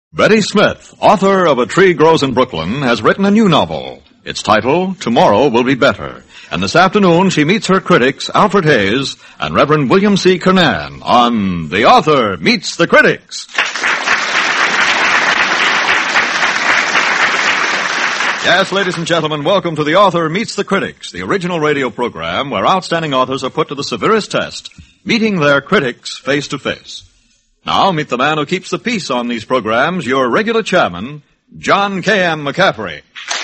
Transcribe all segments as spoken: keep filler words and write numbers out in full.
Betty Smith, author of A Tree Grows in Brooklyn, has written a new novel. Its title, Tomorrow Will Be Better. And this afternoon she meets her critics, Alfred Hayes and Reverend William C. Kernan, on The Author Meets the Critics. Yes, ladies and gentlemen, welcome to The Author Meets the Critics, the original radio program where outstanding authors are put to the severest test, meeting their critics face to face. Now, meet the man who keeps the peace on these programs, your regular chairman, John K M. McCaffrey.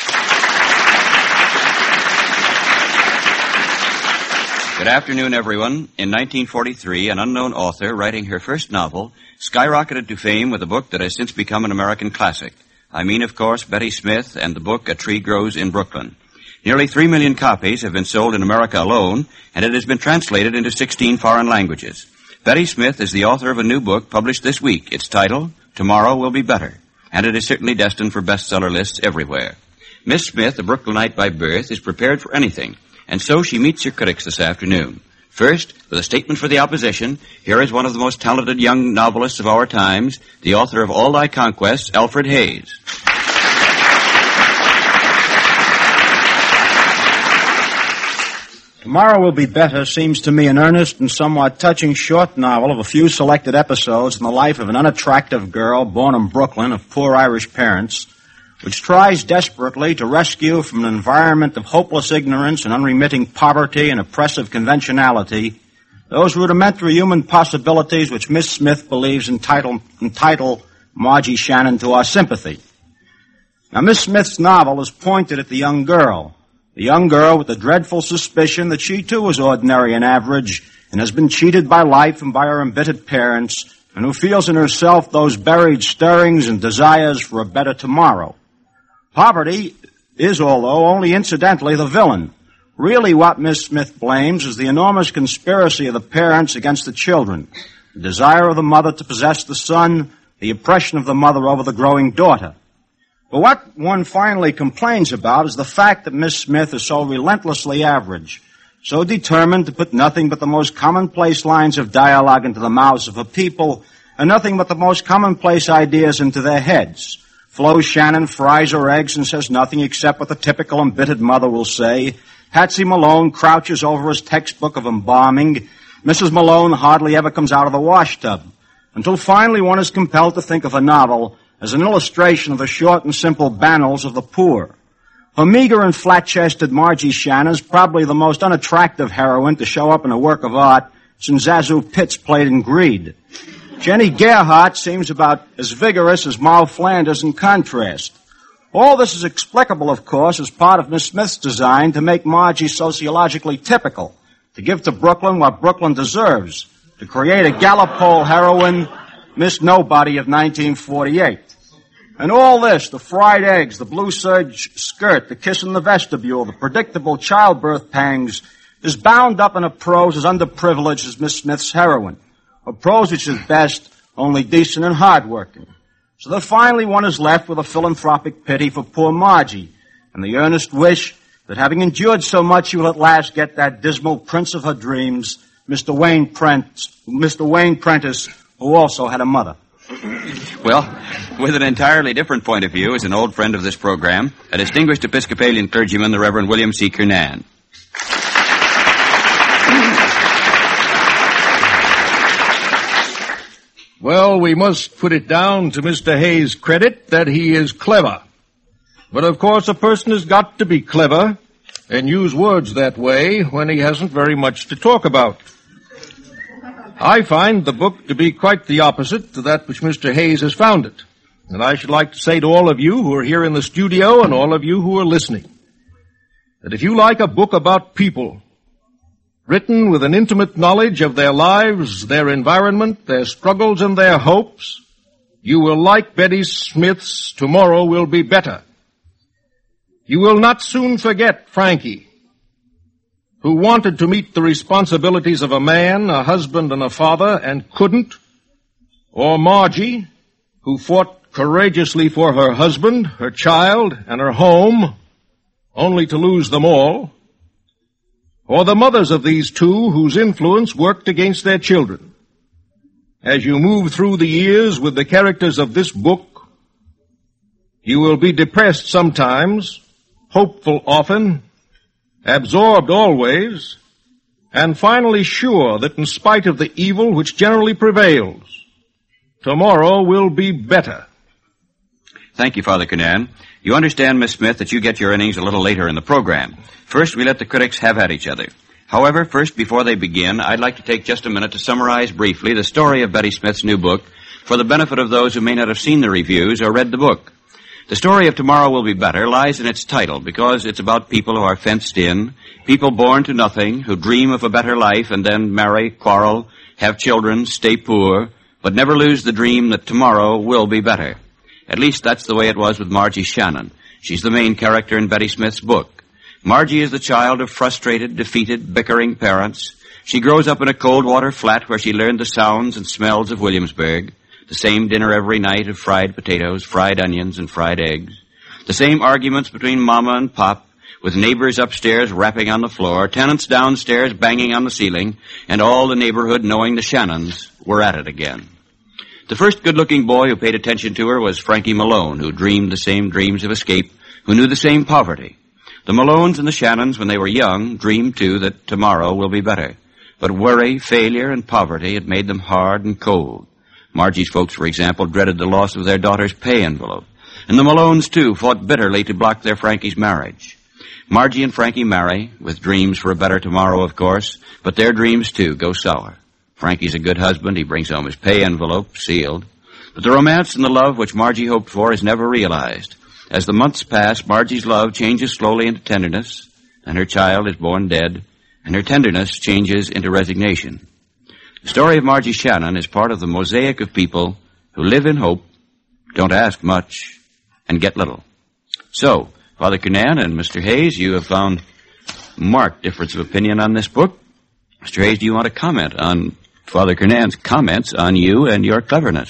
Good afternoon, everyone. In nineteen forty-three, an unknown author writing her first novel skyrocketed to fame with a book that has since become an American classic. I mean, of course, Betty Smith and the book A Tree Grows in Brooklyn. Nearly three million copies have been sold in America alone, and it has been translated into sixteen foreign languages. Betty Smith is the author of a new book published this week. Its title, Tomorrow Will Be Better, and it is certainly destined for bestseller lists everywhere. Miss Smith, a Brooklynite by birth, is prepared for anything, and so she meets her critics this afternoon. First, with a statement for the opposition, here is one of the most talented young novelists of our times, the author of All Thy Conquests, Alfred Hayes. Tomorrow Will Be Better seems to me an earnest and somewhat touching short novel of a few selected episodes in the life of an unattractive girl born in Brooklyn of poor Irish parents, which tries desperately to rescue from an environment of hopeless ignorance and unremitting poverty and oppressive conventionality those rudimentary human possibilities which Miss Smith believes entitle, entitle Margie Shannon to our sympathy. Now, Miss Smith's novel is pointed at the young girl, the young girl with the dreadful suspicion that she too is ordinary and average and has been cheated by life and by her embittered parents, and who feels in herself those buried stirrings and desires for a better tomorrow. Poverty is, although only incidentally, the villain. Really what Miss Smith blames is the enormous conspiracy of the parents against the children, the desire of the mother to possess the son, the oppression of the mother over the growing daughter. But what one finally complains about is the fact that Miss Smith is so relentlessly average, so determined to put nothing but the most commonplace lines of dialogue into the mouths of her people, and nothing but the most commonplace ideas into their heads. Flo Shannon fries her eggs and says nothing except what the typical embittered mother will say. Patsy Malone crouches over his textbook of embalming. Missus Malone hardly ever comes out of the washtub, until finally one is compelled to think of a novel as an illustration of the short and simple bannals of the poor. Her meager and flat-chested Margie Shannon is probably the most unattractive heroine to show up in a work of art since Zazu Pitts played in Greed. Jenny Gerhardt seems about as vigorous as Mal Flanders in contrast. All this is explicable, of course, as part of Miss Smith's design to make Margie sociologically typical, to give to Brooklyn what Brooklyn deserves, to create a Gallup poll heroine, Miss Nobody of nineteen forty-eight. And all this, the fried eggs, the blue serge skirt, the kiss in the vestibule, the predictable childbirth pangs, is bound up in a prose as underprivileged as Miss Smith's heroine. A prose which is best only decent and hardworking. So that finally one is left with a philanthropic pity for poor Margie, and the earnest wish that having endured so much she will at last get that dismal prince of her dreams, Mister Wayne Prentice, Mister Wayne Prentice, who also had a mother. Well, with an entirely different point of view is an old friend of this program, a distinguished Episcopalian clergyman, the Reverend William C. Kernan. Well, we must put it down to Mister Hayes' credit that he is clever. But of course a person has got to be clever and use words that way when he hasn't very much to talk about. I find the book to be quite the opposite to that which Mister Hayes has found it. And I should like to say to all of you who are here in the studio and all of you who are listening, that if you like a book about people, written with an intimate knowledge of their lives, their environment, their struggles, and their hopes, you will like Betty Smith's Tomorrow Will Be Better. You will not soon forget Frankie, who wanted to meet the responsibilities of a man, a husband, and a father, and couldn't, or Margie, who fought courageously for her husband, her child, and her home, only to lose them all, or the mothers of these two whose influence worked against their children. As you move through the years with the characters of this book, You will be depressed sometimes, hopeful often, absorbed always, and finally sure that in spite of the evil which generally prevails, tomorrow will be better. Thank you, Father Kernan. You understand, Miss Smith, that you get your innings a little later in the program. First, we let the critics have at each other. However, first, before they begin, I'd like to take just a minute to summarize briefly the story of Betty Smith's new book for the benefit of those who may not have seen the reviews or read the book. The story of Tomorrow Will Be Better lies in its title because it's about people who are fenced in, people born to nothing, who dream of a better life and then marry, quarrel, have children, stay poor, but never lose the dream that tomorrow will be better. At least that's the way it was with Margie Shannon. She's the main character in Betty Smith's book. Margie is the child of frustrated, defeated, bickering parents. She grows up in a cold-water flat where she learned the sounds and smells of Williamsburg, the same dinner every night of fried potatoes, fried onions, and fried eggs, the same arguments between Mama and Pop, with neighbors upstairs rapping on the floor, tenants downstairs banging on the ceiling, and all the neighborhood knowing the Shannons were at it again. The first good-looking boy who paid attention to her was Frankie Malone, who dreamed the same dreams of escape, who knew the same poverty. The Malones and the Shannons, when they were young, dreamed, too, that tomorrow will be better. But worry, failure, and poverty had made them hard and cold. Margie's folks, for example, dreaded the loss of their daughter's pay envelope. And the Malones, too, fought bitterly to block their Frankie's marriage. Margie and Frankie marry, with dreams for a better tomorrow, of course, but their dreams, too, go sour. Frankie's a good husband. He brings home his pay envelope, sealed. But the romance and the love which Margie hoped for is never realized. As the months pass, Margie's love changes slowly into tenderness, and her child is born dead, and her tenderness changes into resignation. The story of Margie Shannon is part of the mosaic of people who live in hope, don't ask much, and get little. So, Father Kernan and Mister Hayes, you have found marked difference of opinion on this book. Mister Hayes, do you want to comment on Father Kernan's comments on you and your cleverness?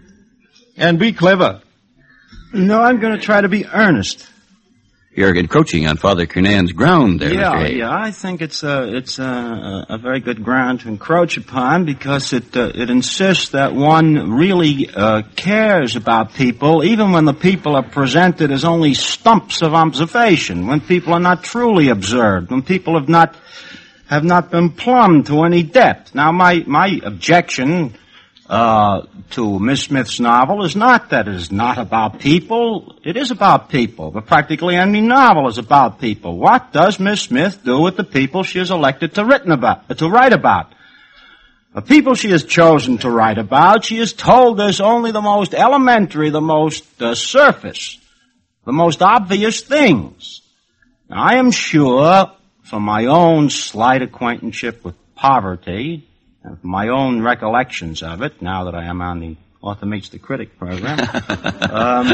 And be clever. No, I'm going to try to be earnest. You're encroaching on Father Kernan's ground there, yeah, Mister Hayes. Yeah, I think it's a it's a, a very good ground to encroach upon because it uh, it insists that one really uh, cares about people, even when the people are presented as only stumps of observation, when people are not truly observed, when people have not have not been plumbed to any depth. Now, my my objection Uh, to Miss Smith's novel is not that it is not about people. It is about people, but practically any novel is about people. What does Miss Smith do with the people she has elected to written about, to write about? The people she has chosen to write about, she has told us only the most elementary, the most uh, surface, the most obvious things. Now, I am sure, from my own slight acquaintanceship with poverty, and from my own recollections of it, now that I am on the Author Meets the Critic program, um,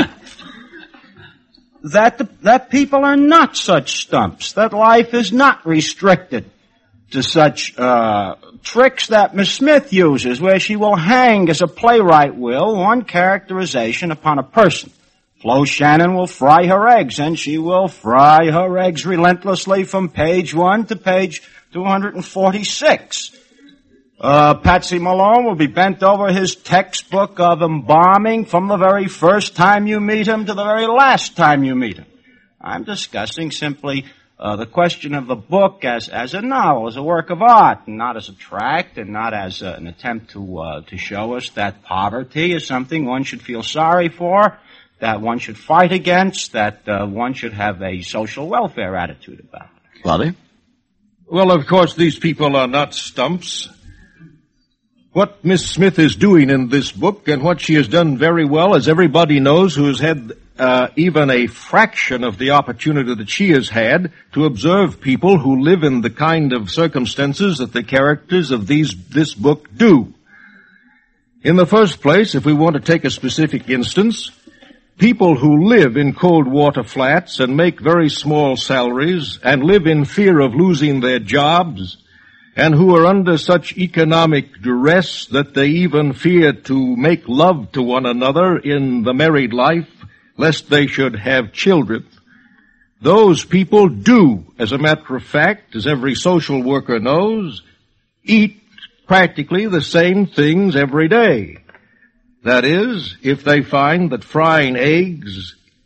that the, that people are not such stumps, that life is not restricted to such uh, tricks that Miss Smith uses, where she will hang, as a playwright will, one characterization upon a person. Flo Shannon will fry her eggs, and she will fry her eggs relentlessly from page one to page two hundred forty-six. Uh, Patsy Malone will be bent over his textbook of embalming from the very first time you meet him to the very last time you meet him. I'm discussing simply uh, the question of the book as as a novel, as a work of art, and not as a tract, and not as uh, an attempt to uh, to show us that poverty is something one should feel sorry for, that one should fight against, that uh, one should have a social welfare attitude about. Father? Well, of course, these people are not stumps. What Miss Smith is doing in this book, and what she has done very well, as everybody knows who has had uh, even a fraction of the opportunity that she has had to observe people who live in the kind of circumstances that the characters of these this book do. In the first place, if we want to take a specific instance, people who live in cold water flats and make very small salaries and live in fear of losing their jobs, and who are under such economic duress that they even fear to make love to one another in the married life, lest they should have children. Those people do, as a matter of fact, as every social worker knows, eat practically the same things every day. That is, if they find that frying eggs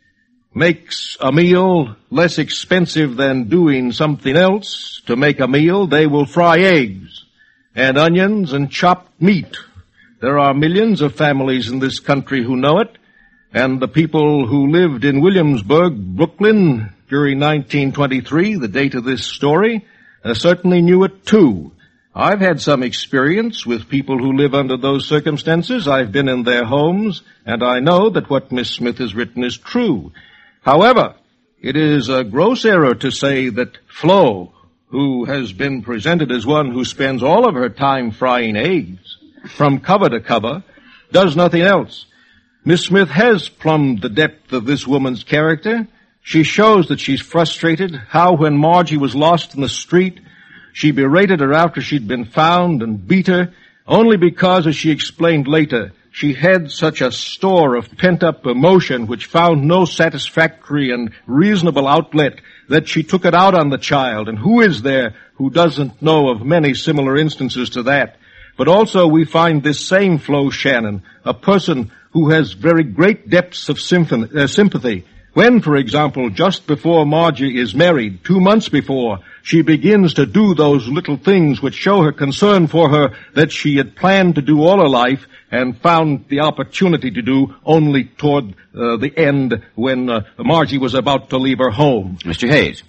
makes a meal less expensive than doing something else to make a meal, they will fry eggs and onions and chopped meat. There are millions of families in this country who know it, and the people who lived in Williamsburg, Brooklyn, during nineteen twenty-three, the date of this story, uh, certainly knew it too. I've had some experience with people who live under those circumstances. I've been in their homes, and I know that what Miss Smith has written is true. However, it is a gross error to say that Flo, who has been presented as one who spends all of her time frying eggs from cover to cover, does nothing else. Miss Smith has plumbed the depth of this woman's character. She shows that she's frustrated, how when Margie was lost in the street, she berated her after she'd been found and beat her, only because, as she explained later, she had such a store of pent-up emotion which found no satisfactory and reasonable outlet that she took it out on the child. And who is there who doesn't know of many similar instances to that? But also we find this same Flo Shannon, a person who has very great depths of symphony, uh, sympathy. When, for example, just before Margie is married, two months before, she begins to do those little things which show her concern for her that she had planned to do all her life and found the opportunity to do only toward uh, the end when uh, Margie was about to leave her home. Mister Hayes.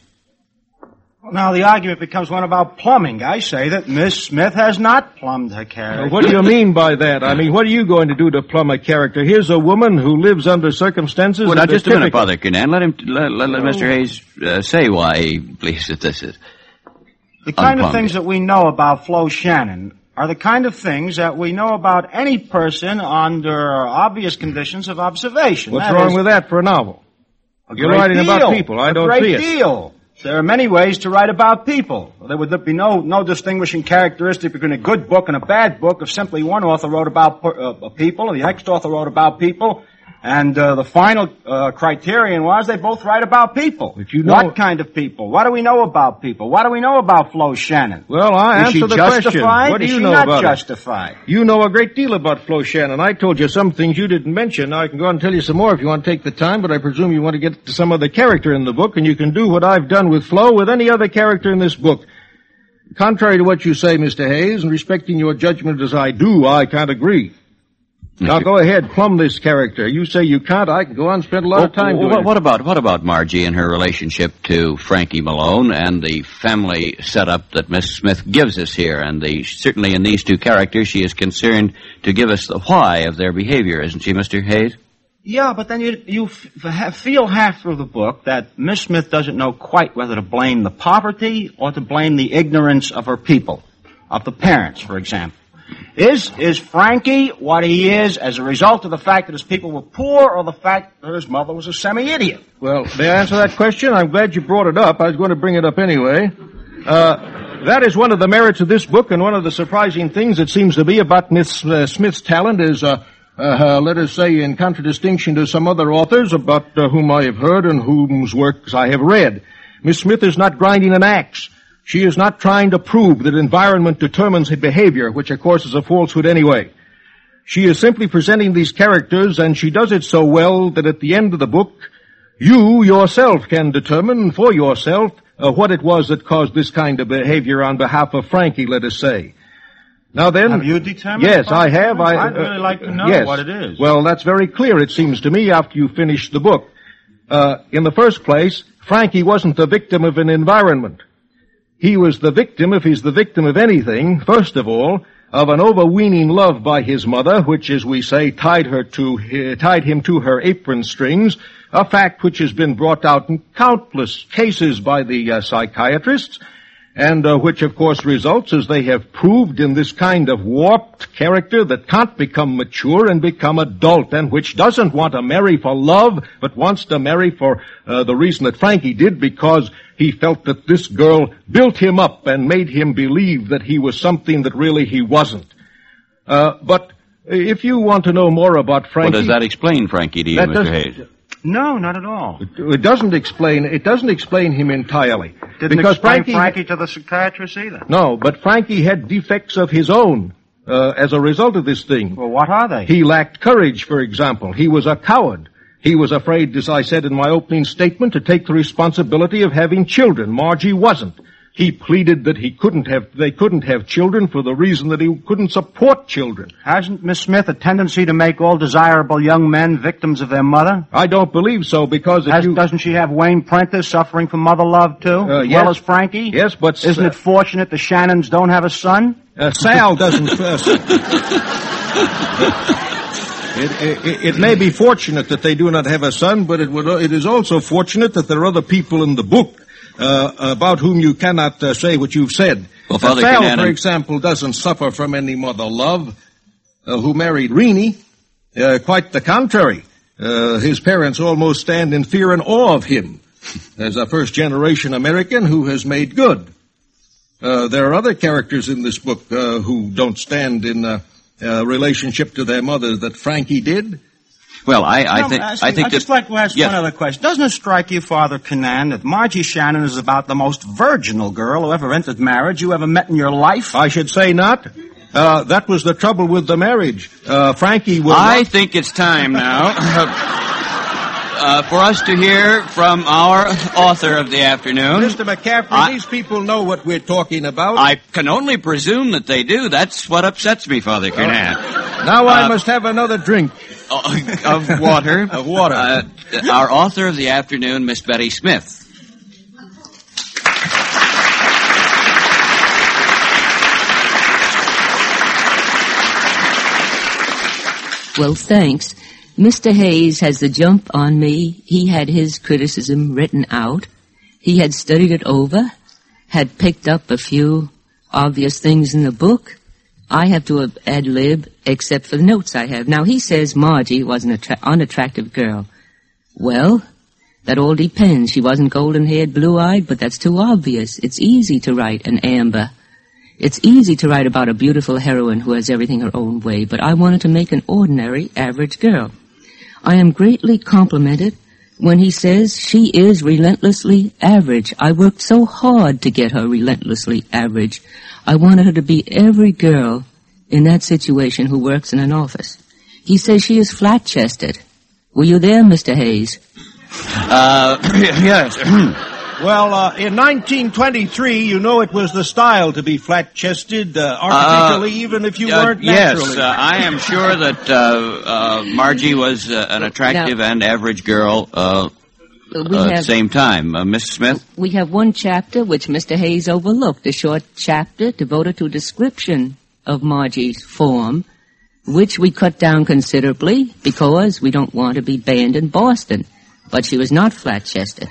Well, now the argument becomes one about plumbing. I say that Miss Smith has not plumbed her character. Well, what do you mean by that? I mean, what are you going to do to plumb a character? Here's a woman who lives under circumstances... Well, now, just a typical. minute, Father Kernan. Let him, let, let, let Mister Hayes uh, say why he believes that this is The kind unplumbed. of things that we know about Flo Shannon are the kind of things that we know about any person under obvious conditions of observation. What's That wrong is with that for a novel? a You're great writing deal, about people. I a don't great see it. deal. There are many ways to write about people. There would be no, no distinguishing characteristic between a good book and a bad book if simply one author wrote about uh, people and the next author wrote about people. And uh, the final uh, criterion was they both write about people. But you know, what kind of people? What do we know about people? What do we know about Flo Shannon? Well, I Is answer she the justified? question. What do Is you she know not about justified? it? You know a great deal about Flo Shannon. I told you some things you didn't mention. Now, I can go on and tell you some more if you want to take the time, but I presume you want to get to some other character in the book, and you can do what I've done with Flo with any other character in this book. Contrary to what you say, Mister Hayes, and respecting your judgment as I do, I can't agree. Now go ahead, plumb this character. You say you can't, I can go on and spend a lot well, of time well, doing what, it. what about what about Margie and her relationship to Frankie Malone and the family setup that Miss Smith gives us here? And the certainly in these two characters, she is concerned to give us the why of their behavior, isn't she, Mister Hayes? Yeah, but then you you f- feel half through the book that Miss Smith doesn't know quite whether to blame the poverty or to blame the ignorance of her people, of the parents, for example. Is is Frankie what he is as a result of the fact that his people were poor or the fact that his mother was a semi-idiot? Well, may I answer that question? I'm glad you brought it up. I was going to bring it up anyway. Uh, that is one of the merits of this book, and one of the surprising things it seems to be about Miss uh, Smith's talent is, uh, uh, let us say, in contradistinction to some other authors about uh, whom I have heard and whose works I have read. Miss Smith is not grinding an axe. She is not trying to prove that environment determines her behavior, which of course is a falsehood anyway. She is simply presenting these characters, and she does it so well that at the end of the book, you yourself can determine for yourself uh, what it was that caused this kind of behavior on behalf of Frankie, let us say. Now then... Have you determined? Yes, I have. I, I'd really like to know yes. what it is. Well, that's very clear, it seems to me, after you finish the book. Uh, in the first place, Frankie wasn't the victim of an environment. He was the victim, if he's the victim of anything, first of all, of an overweening love by his mother, which, as we say, tied her to, uh, tied him to her apron strings, a fact which has been brought out in countless cases by the uh, psychiatrists, and uh, which, of course, results, as they have proved, in this kind of warped character that can't become mature and become adult, and which doesn't want to marry for love, but wants to marry for uh, the reason that Frankie did, because he felt that this girl built him up and made him believe that he was something that really he wasn't. Uh, but if you want to know more about Frankie... Well, does that explain Frankie to you, That Mister does- Hayes? No, not at all. It, it doesn't explain, it doesn't explain him entirely. Didn't because explain Frankie, Frankie to the psychiatrist either. No, but Frankie had defects of his own, uh, as a result of this thing. Well, what are they? He lacked courage, for example. He was a coward. He was afraid, as I said in my opening statement, to take the responsibility of having children. Margie wasn't. He pleaded that he couldn't have, they couldn't have children for the reason that he couldn't support children. Hasn't Miss Smith a tendency to make all desirable young men victims of their mother? I don't believe so, because if Has, you... Doesn't she have Wayne Prentice suffering from mother love, too? Uh, as yes. well as Frankie? Yes, but... Isn't uh, it fortunate the Shannons don't have a son? Uh, Sal doesn't... Uh, it, it, it may be fortunate that they do not have a son, but it, would, it is also fortunate that there are other people in the book Uh, about whom you cannot uh, say what you've said. Well, Father Sal, Kinnanen... for example, doesn't suffer from any mother love, uh, who married Renee. Uh, quite the contrary. Uh, his parents almost stand in fear and awe of him as a first-generation American who has made good. Uh, there are other characters in this book uh, who don't stand in a, a relationship to their mother that Frankie did. Well, I, I No, think asking, I think I'd just that, like to ask yes. one other question. Doesn't it strike you, Father Canaan, that Margie Shannon is about the most virginal girl who ever entered marriage you ever met in your life? I should say not. Uh, that was the trouble with the marriage. Uh, Frankie will... I not... think it's time now uh, for us to hear from our author of the afternoon. Mister McCaffrey, I, these people know what we're talking about. I can only presume that they do. That's what upsets me, Father Kernan. Now I uh, must have another drink. Of water. Of water. Uh, our author of the afternoon, Miss Betty Smith. Well, thanks. Mister Hayes has the jump on me. He had his criticism written out. He had studied it over, had picked up a few obvious things in the book. I have to ad-lib, except for the notes I have. Now, he says Margie was an attra- unattractive girl. Well, that all depends. She wasn't golden-haired, blue-eyed, but that's too obvious. It's easy to write an Amber. It's easy to write about a beautiful heroine who has everything her own way, but I wanted to make an ordinary, average girl. I am greatly complimented when he says she is relentlessly average. I worked so hard to get her relentlessly average. I wanted her to be every girl in that situation who works in an office. He says she is flat-chested. Were you there, Mister Hayes? Uh, yes. Well, uh, in nineteen twenty-three, you know it was the style to be flat-chested, uh, artificially, uh, even if you uh, weren't naturally. Yes, uh, I am sure that uh, uh, Margie was uh, an attractive now, and average girl uh, we uh, have, at the same time. Uh, Miss Smith? We have one chapter which Mister Hayes overlooked, a short chapter devoted to a description of Margie's form, which we cut down considerably because we don't want to be banned in Boston. But she was not flat-chested.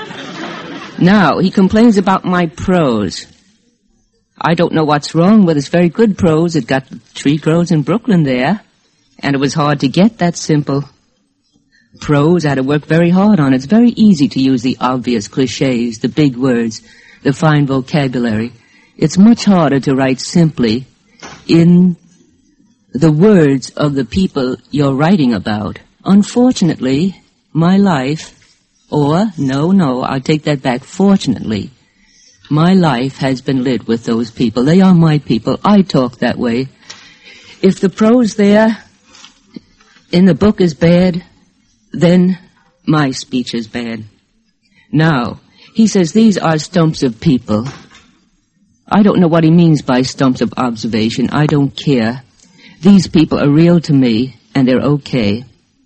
Now, he complains about my prose. I don't know what's wrong with his very good prose. It got Tree Grows in Brooklyn there, and it was hard to get that simple prose. I had to work very hard on it. It's very easy to use the obvious cliches, the big words, the fine vocabulary. It's much harder to write simply in the words of the people you're writing about. Unfortunately, my life... Or, no, no, I'll take that back. Fortunately, my life has been lit with those people. They are my people. I talk that way. If the prose there in the book is bad, then my speech is bad. Now, he says these are stumps of people. I don't know what he means by stumps of observation. I don't care. These people are real to me, and they're okay.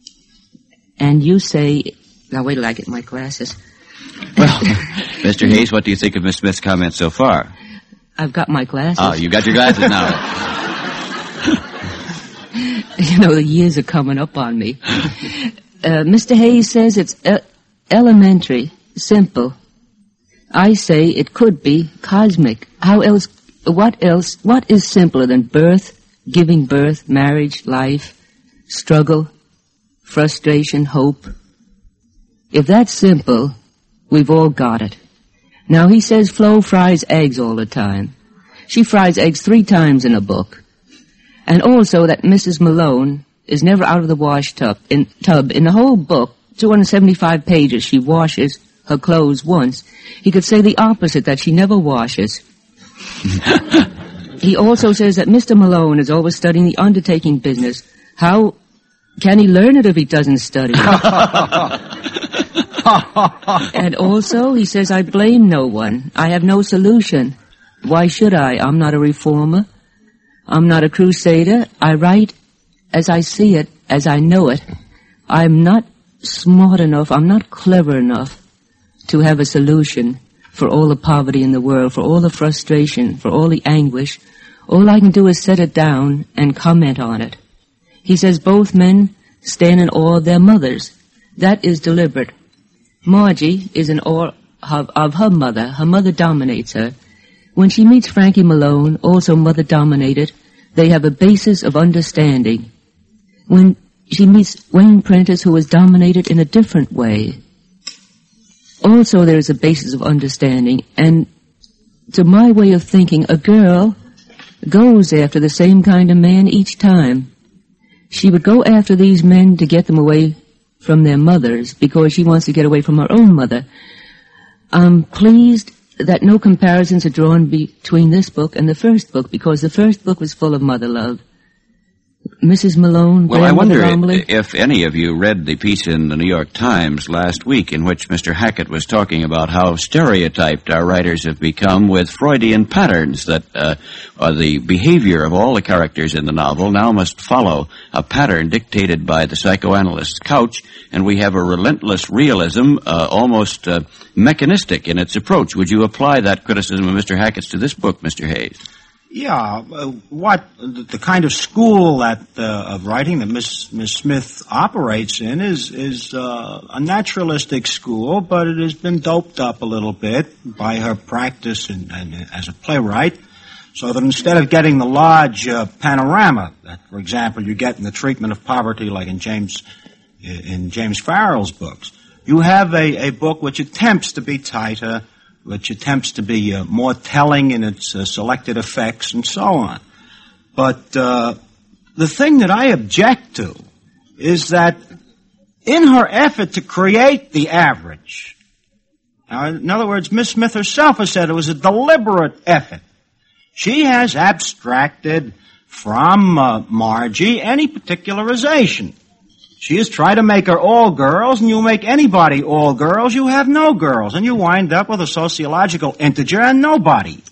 And you say... Now, wait till I get my glasses. Well, Mister Hayes, what do you think of Miss Smith's comments so far? I've got my glasses. Oh, you got your glasses now. You know, the years are coming up on me. Uh, Mister Hayes says it's e- elementary, simple. I say it could be cosmic. How else, what else, what is simpler than birth, giving birth, marriage, life, struggle, frustration, hope? If that's simple, we've all got it. Now, he says Flo fries eggs all the time. She fries eggs three times in a book. And also that Missus Malone is never out of the wash tub. In, tub. in the whole book, two hundred seventy-five pages, she washes her clothes once. He could say the opposite, that she never washes. He also says that Mister Malone is always studying the undertaking business, how Can he learn it if he doesn't study it? And also, he says, I blame no one. I have no solution. Why should I? I'm not a reformer. I'm not a crusader. I write as I see it, as I know it. I'm not smart enough, I'm not clever enough to have a solution for all the poverty in the world, for all the frustration, for all the anguish. All I can do is set it down and comment on it. He says both men stand in awe of their mothers. That is deliberate. Margie is in awe of, of her mother. Her mother dominates her. When she meets Frankie Malone, also mother-dominated, they have a basis of understanding. When she meets Wayne Prentice, who is dominated in a different way, also there is a basis of understanding. And to my way of thinking, a girl goes after the same kind of man each time. She would go after these men to get them away from their mothers because she wants to get away from her own mother. I'm pleased that no comparisons are drawn between this book and the first book, because the first book was full of mother love. Missus Malone, well, I wonder Romley. if any of you read the piece in the New York Times last week in which Mister Hackett was talking about how stereotyped our writers have become with Freudian patterns, that uh, uh, the behavior of all the characters in the novel now must follow a pattern dictated by the psychoanalyst's couch, and we have a relentless realism, uh, almost uh, mechanistic in its approach. Would you apply that criticism of Mister Hackett's to this book, Mister Hayes? Yeah, uh, what the, the kind of school that uh, of writing that Miss Miss Smith operates in is is uh, a naturalistic school, but it has been doped up a little bit by her practice in, in, as a playwright, so that instead of getting the large uh, panorama that, for example, you get in the treatment of poverty, like in James in James Farrell's books, you have a, a book which attempts to be tighter, which attempts to be uh, more telling in its uh, selected effects and so on. But uh, the thing that I object to is that in her effort to create the average, now, in other words, Miss Smith herself has said it was a deliberate effort. She has abstracted from uh, Margie any particularization. She has tried to make her all girls, and you make anybody all girls, you have no girls, and you wind up with a sociological integer and nobody.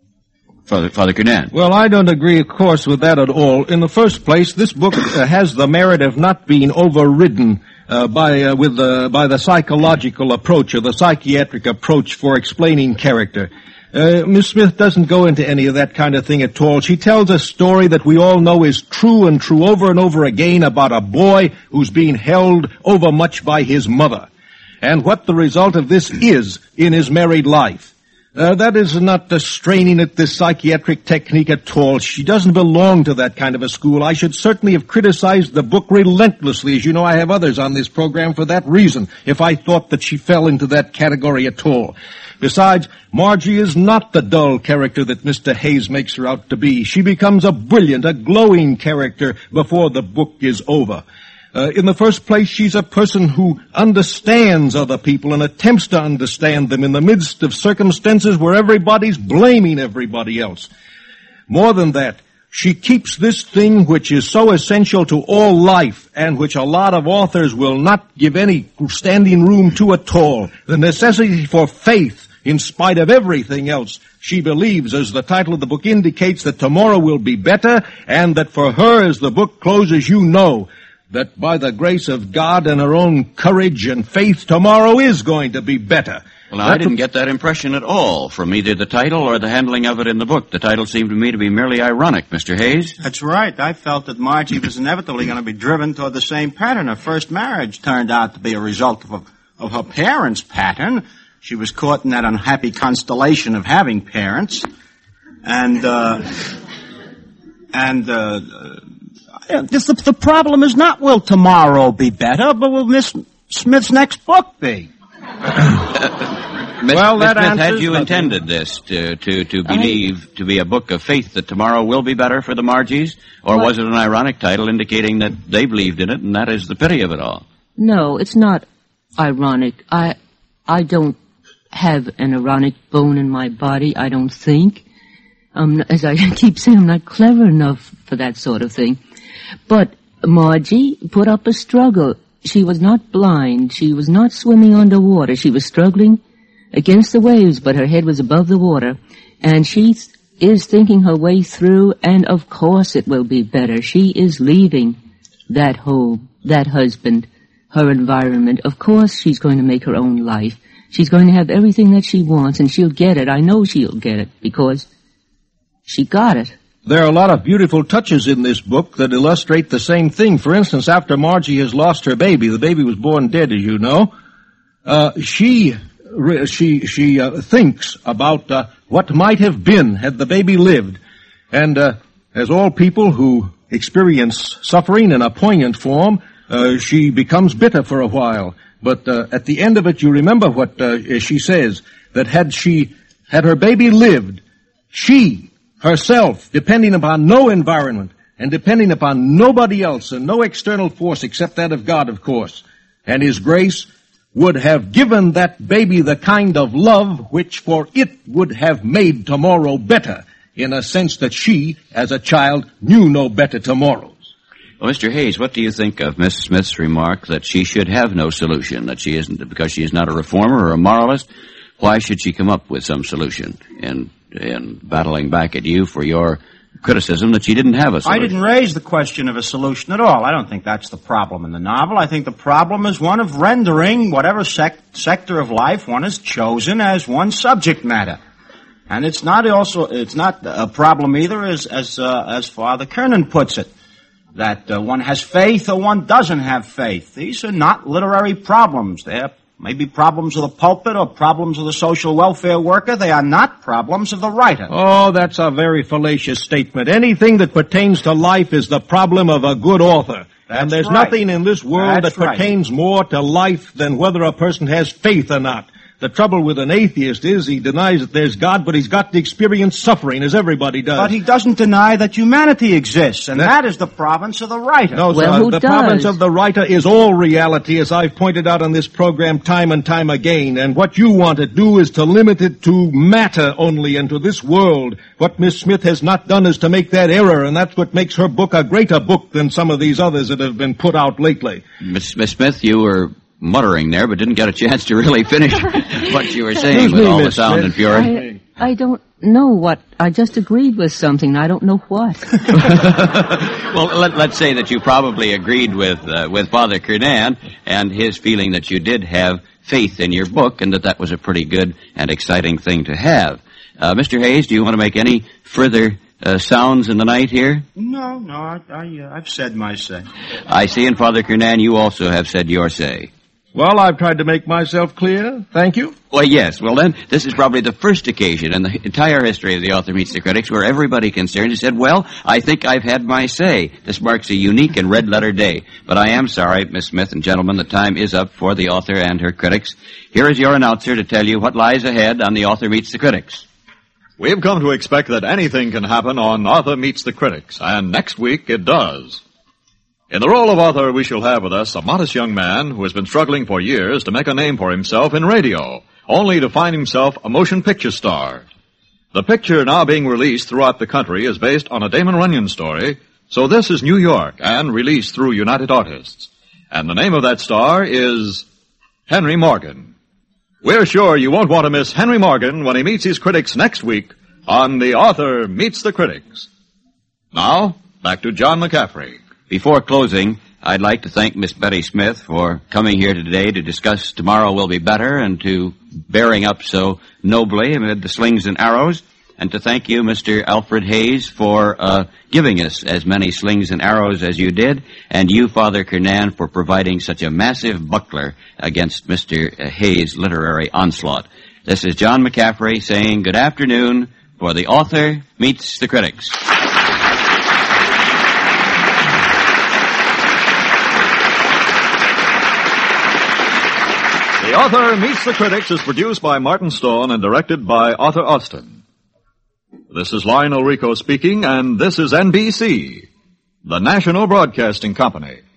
Father, Father Kernan. Well, I don't agree, of course, with that at all. In the first place, this book uh, has the merit of not being overridden uh, by uh, with the by the psychological approach or the psychiatric approach for explaining character. Uh, Miss Smith doesn't go into any of that kind of thing at all. She tells a story that we all know is true and true over and over again about a boy who's being held overmuch by his mother, and what the result of this is in his married life. Uh, that is not uh, straining at this psychiatric technique at all. She doesn't belong to that kind of a school. I should certainly have criticized the book relentlessly. As you know, I have others on this program for that reason, if I thought that she fell into that category at all. Besides, Margie is not the dull character that Mister Hayes makes her out to be. She becomes a brilliant, a glowing character before the book is over. Uh, in the first place, she's a person who understands other people and attempts to understand them in the midst of circumstances where everybody's blaming everybody else. More than that, she keeps this thing which is so essential to all life and which a lot of authors will not give any standing room to at all, the necessity for faith in spite of everything else. She believes, as the title of the book indicates, that tomorrow will be better, and that for her, as the book closes, you know that by the grace of God and her own courage and faith, tomorrow is going to be better. Well, I didn't get that impression at all from either the title or the handling of it in the book. The title seemed to me to be merely ironic, Mister Hayes. That's right. I felt that Margie was inevitably going to be driven toward the same pattern. Her first marriage turned out to be a result of, of her parents' pattern. She was caught in that unhappy constellation of having parents. And, uh, and, uh, uh this, the, the problem is not will tomorrow be better, but will Miss Smith's next book be? Miss, well, Miss that Smith, answers had you nothing. intended this to, to, to believe, I... to be a book of faith that tomorrow will be better for the Margies? Or what? Was it an ironic title indicating that they believed in it, and that is the pity of it all? No, it's not ironic. I, I don't have an ironic bone in my body, I don't think. Um, as I keep saying, I'm not clever enough for that sort of thing. But Margie put up a struggle. She was not blind. She was not swimming underwater. She was struggling against the waves, but her head was above the water. And she th- is thinking her way through, and of course it will be better. She is leaving that home, that husband, her environment. Of course she's going to make her own life. She's going to have everything that she wants, and she'll get it. I know she'll get it, because she got it. There are a lot of beautiful touches in this book that illustrate the same thing. For instance, after Margie has lost her baby, the baby was born dead, as you know, uh, she she she uh, thinks about uh, what might have been had the baby lived. And uh, as all people who experience suffering in a poignant form, uh, she becomes bitter for a while. But uh, at the end of it, you remember what uh, she says, that had she, had her baby lived, she herself, depending upon no environment and depending upon nobody else and no external force except that of God, of course, and His grace, would have given that baby the kind of love which for it would have made tomorrow better, in a sense that she, as a child, knew no better tomorrows. Well, Mister Hayes, what do you think of Miss Smith's remark that she should have no solution, that she isn't, because she is not a reformer or a moralist, why should she come up with some solution in, in battling back at you for your criticism that she didn't have a solution? I didn't raise the question of a solution at all. I don't think that's the problem in the novel. I think the problem is one of rendering whatever sec- sector of life one has chosen as one's subject matter. And it's not also, it's not a problem either as, as, uh, as Father Kernan puts it, that uh, one has faith or one doesn't have faith. These are not literary problems. They're maybe problems of the pulpit or problems of the social welfare worker. They are not problems of the writer. Oh, that's a very fallacious statement. Anything that pertains to life is the problem of a good author. That's and there's right. nothing in this world That's that right. pertains more to life than whether a person has faith or not. The trouble with an atheist is he denies that there's God, but he's got to experience suffering, as everybody does. But he doesn't deny that humanity exists, and That- that is the province of the writer. No, Well, sir. who The does? province of the writer is all reality, as I've pointed out on this program time and time again. And what you want to do is to limit it to matter only and to this world. What Miss Smith has not done is to make that error, and that's what makes her book a greater book than some of these others that have been put out lately. Miss, Miss Smith, you were muttering there, but didn't get a chance to really finish what you were saying Excuse with me, all the Miss sound Smith. and fury. I, I don't know what. I just agreed with something. I don't know what. Well, let, let's say that you probably agreed with uh, with Father Kernan and his feeling that you did have faith in your book and that that was a pretty good and exciting thing to have. Uh, Mister Hayes, do you want to make any further uh, sounds in the night here? No, no, I, I, uh, I've said my say. I see in Father Kernan you also have said your say. Well, I've tried to make myself clear. Thank you. Well, yes. Well, then, this is probably the first occasion in the entire history of the Author Meets the Critics where everybody concerned has said, well, I think I've had my say. This marks a unique and red-letter day. But I am sorry, Miss Smith and gentlemen, the time is up for the author and her critics. Here is your announcer to tell you what lies ahead on the Author Meets the Critics. We've come to expect that anything can happen on Author Meets the Critics, and next week it does. In the role of author, we shall have with us a modest young man who has been struggling for years to make a name for himself in radio, only to find himself a motion picture star. The picture now being released throughout the country is based on a Damon Runyon story, so this is New York and released through United Artists. And the name of that star is Henry Morgan. We're sure you won't want to miss Henry Morgan when he meets his critics next week on The Author Meets the Critics. Now, back to John McCaffrey. Before closing, I'd like to thank Miss Betty Smith for coming here today to discuss Tomorrow Will Be Better and to bearing up so nobly amid the slings and arrows, and to thank you, Mister Alfred Hayes, for uh, giving us as many slings and arrows as you did, and you, Father Kernan, for providing such a massive buckler against Mister Hayes' literary onslaught. This is John McCaffrey saying good afternoon for The Author Meets the Critics. The Author Meets the Critics is produced by Martin Stone and directed by Arthur Austin. This is Lionel Rico speaking, and this is N B C, the National Broadcasting Company.